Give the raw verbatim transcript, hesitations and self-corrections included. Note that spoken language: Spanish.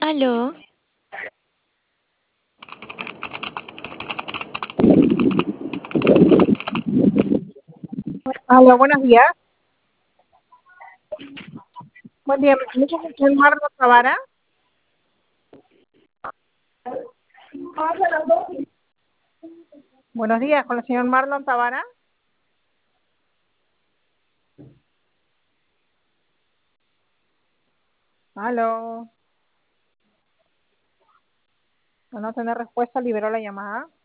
Aló, Hola, buenos días. Buen día, me comunico con el señor Marlon Zavara. Buenos días, con el señor Marlon Zavara. Aló. Al no tener respuesta, liberó la llamada.